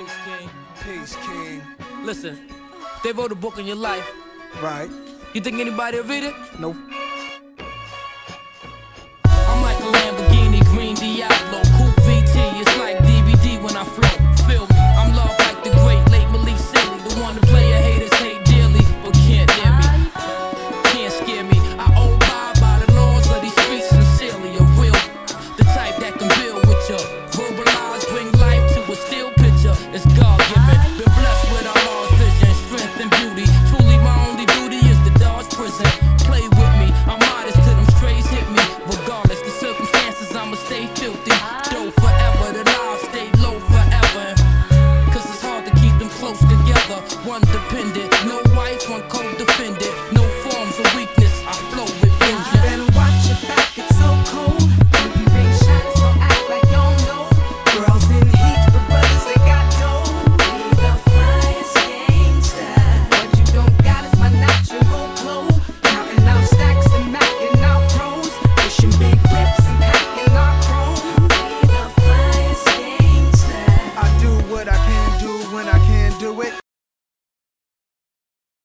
Peace, King. Peace, King. Listen, they wrote a book on your life. Right. You think anybody will read it? Nope.